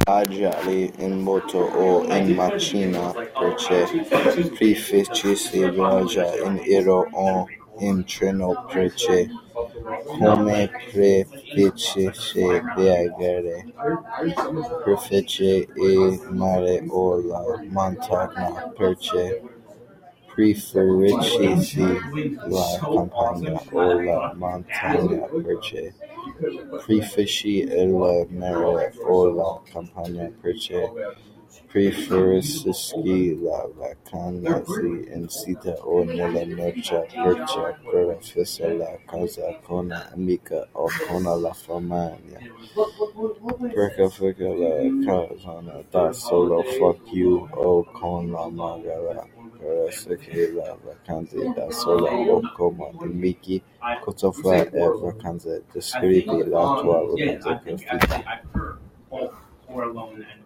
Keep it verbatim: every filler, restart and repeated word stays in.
viaggiare in moto o in macchina perché preferisci viaggiare in aereo o in treno perché come preferisci viaggiare? Preferisci il mare o la montagna perché preferisci la campagna o la montagna perché preferisci il mare o la campagna perché preferisci la vacanza in città o nella notte perché preferisci la casa con amici o con la famiglia perché la casa da solo fuck you o con la maglia perché la vacanza da solo o con amici. Cosa fai a vacanza? Descrivi la tua vacanza perfetta.